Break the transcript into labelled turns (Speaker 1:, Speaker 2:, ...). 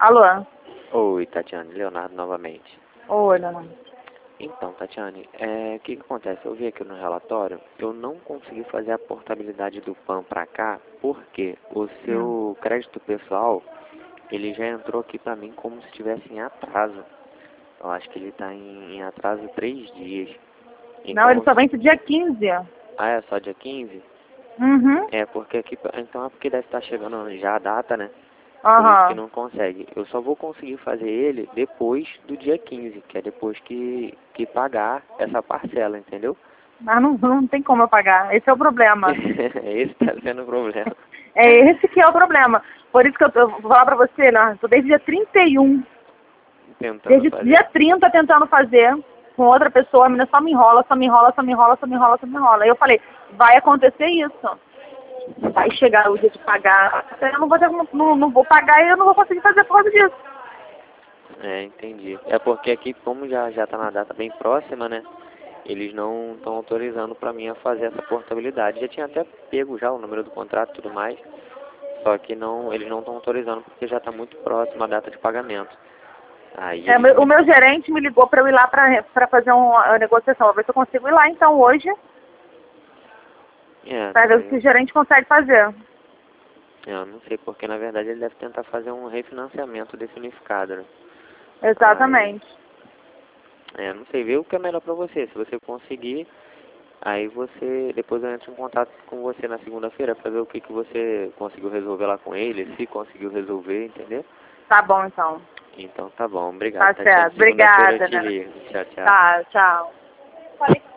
Speaker 1: Alô?
Speaker 2: Oi, Tatiane, Leonardo novamente.
Speaker 1: Oi, Leonardo.
Speaker 2: Então, Tatiane, o que acontece? Eu vi aqui no relatório, eu não consegui fazer a portabilidade do PAN para cá, porque o seu crédito pessoal, ele já entrou aqui para mim como se estivesse em atraso. Eu acho que ele está em atraso 3 dias.
Speaker 1: Não, ele
Speaker 2: Então,
Speaker 1: só vence dia 15.
Speaker 2: é só dia 15?
Speaker 1: Uhum.
Speaker 2: É, porque aqui, então é porque deve estar chegando já a data, né? Por isso que
Speaker 1: Aham.
Speaker 2: não consegue. Eu só vou conseguir fazer ele depois do dia 15, que é depois que pagar essa parcela, entendeu?
Speaker 1: Mas não tem como eu pagar. Esse é o problema.
Speaker 2: Esse tá sendo o problema.
Speaker 1: É esse que é o problema. Por isso que eu vou falar pra você, né? Tô desde dia 31.
Speaker 2: Tentando
Speaker 1: Desde dia
Speaker 2: fazer.
Speaker 1: 30 tentando fazer com outra pessoa. A menina só me enrola, só me enrola, só me enrola, só me enrola, só me enrola. Aí eu falei, vai acontecer isso. Vai chegar o dia de pagar. Eu não vou pagar e eu não vou conseguir fazer por causa disso.
Speaker 2: É, entendi. É porque aqui, como já tá na data bem próxima, né? Eles não estão autorizando pra mim a fazer essa portabilidade. Já tinha até pego já o número do contrato e tudo mais. Só que não, eles não estão autorizando porque já está muito próximo a data de pagamento. Aí eles
Speaker 1: O meu gerente me ligou para eu ir lá para fazer uma negociação. Vou ver se eu consigo ir lá então hoje, para ver se o gerente consegue fazer.
Speaker 2: eu não sei, porque na verdade ele deve tentar fazer um refinanciamento desse unificado, né?
Speaker 1: Exatamente.
Speaker 2: Não sei, vê o que é melhor pra você. Se você conseguir, aí depois eu entro em contato com você na segunda-feira pra ver o que você conseguiu resolver lá com ele, se conseguiu resolver, entendeu?
Speaker 1: Tá bom então.
Speaker 2: Então tá bom, obrigado,
Speaker 1: Tá
Speaker 2: Tatiana.
Speaker 1: certo.
Speaker 2: Segunda-feira eu
Speaker 1: Obrigada,
Speaker 2: te
Speaker 1: né?
Speaker 2: ligo. Tchau, tchau.
Speaker 1: Tá, tchau.